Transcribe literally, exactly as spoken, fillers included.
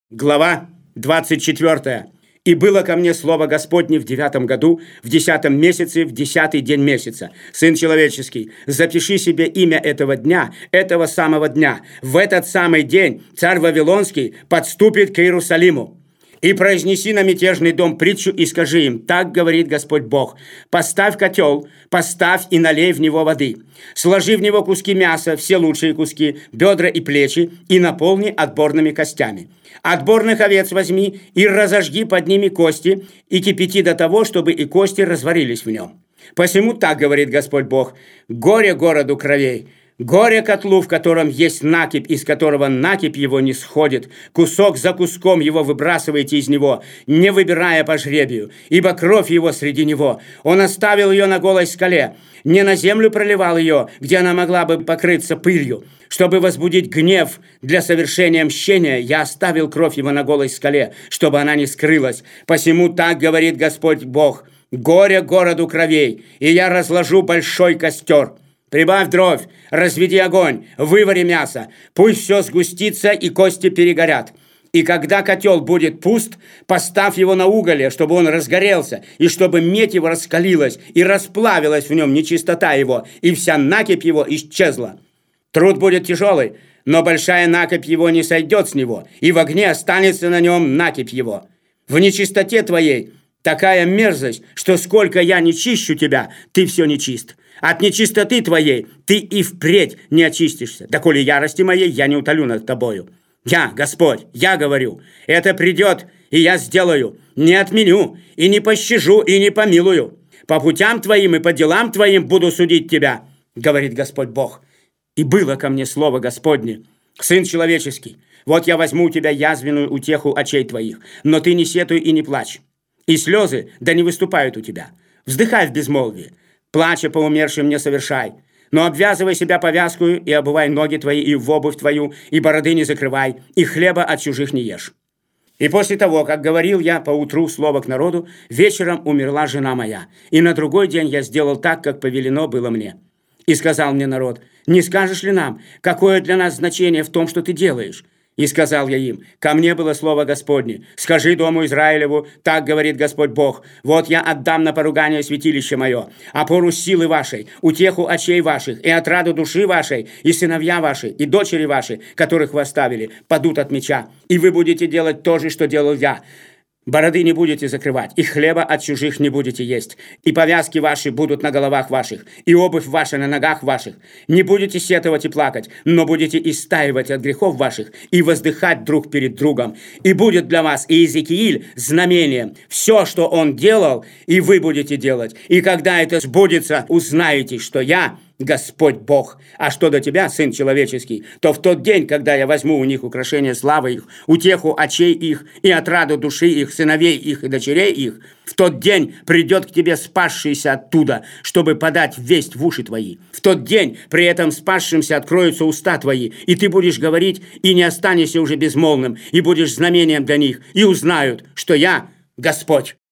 Глава двадцать четвёртая. «И было ко мне слово Господне в девятом году, в десятом месяце, в десятый день месяца. Сын человеческий, запиши себе имя этого дня, этого самого дня. В этот самый день царь Вавилонский подступит к Иерусалиму. И произнеси на мятежный дом притчу и скажи им: так говорит Господь Бог: поставь котел, поставь и налей в него воды, сложи в него куски мяса, все лучшие куски, бедра и плечи, и наполни отборными костями. Отборных овец возьми и разожги под ними кости, и кипяти до того, чтобы и кости разварились в нем. Посему так говорит Господь Бог: горе городу кровей, горе котлу, в котором есть накипь, из которого накипь его не сходит. Кусок за куском его выбрасывайте из него, не выбирая по жребию, ибо кровь его среди него. Он оставил ее на голой скале, не на землю проливал ее, где она могла бы покрыться пылью. Чтобы возбудить гнев для совершения мщения, я оставил кровь его на голой скале, чтобы она не скрылась. Посему так говорит Господь Бог: горе городу кровей, и я разложу большой костер. Прибавь дровь, разведи огонь, вывари мясо, пусть все сгустится и кости перегорят. И когда котел будет пуст, поставь его на уголе, чтобы он разгорелся, и чтобы медь его раскалилась, и расплавилась в нем нечистота его, и вся накипь его исчезла. Труд будет тяжелый, но большая накипь его не сойдет с него, и в огне останется на нем накипь его. В нечистоте твоей такая мерзость, что сколько я не чищу тебя, ты все нечист. От нечистоты твоей ты и впредь не очистишься. Доколе ярости моей я не утолю над тобою. Я, Господь, я говорю, это придет, и я сделаю, не отменю, и не пощажу, и не помилую. По путям твоим и по делам твоим буду судить тебя, говорит Господь Бог. И было ко мне слово Господне: сын человеческий, вот я возьму у тебя язвенную утеху очей твоих, но ты не сетуй и не плачь, и слезы да не выступают у тебя. Вздыхай в безмолвии, плача по умершим не совершай, но обвязывай себя повязкою и обувай ноги твои и в обувь твою, и бороды не закрывай, и хлеба от чужих не ешь. И после того, как говорил я поутру слово к народу, вечером умерла жена моя, и на другой день я сделал так, как повелено было мне. И сказал мне народ: не скажешь ли нам, какое для нас значение в том, что ты делаешь? И сказал я им: ко мне было слово Господне: скажи дому Израилеву, так говорит Господь Бог: вот я отдам на поругание святилище мое, опору силы вашей, утеху очей ваших, и отраду души вашей, и сыновья ваши, и дочери ваши, которых вы оставили, падут от меча, и вы будете делать то же, что делал я. Бороды не будете закрывать, и хлеба от чужих не будете есть, и повязки ваши будут на головах ваших, и обувь ваша на ногах ваших. Не будете сетовать и плакать, но будете истаивать от грехов ваших и воздыхать друг перед другом. И будет для вас Иезекииль знамением. Все, что он делал, и вы будете делать. И когда это сбудется, узнаете, что я Господь Бог. А что до тебя, сын человеческий, то в тот день, когда я возьму у них украшение славы их, утеху очей их и отраду души их, сыновей их и дочерей их, в тот день придет к тебе спасшийся оттуда, чтобы подать весть в уши твои. В тот день при этом спасшимся откроются уста твои, и ты будешь говорить, и не останешься уже безмолвным, и будешь знамением для них, и узнают, что я Господь.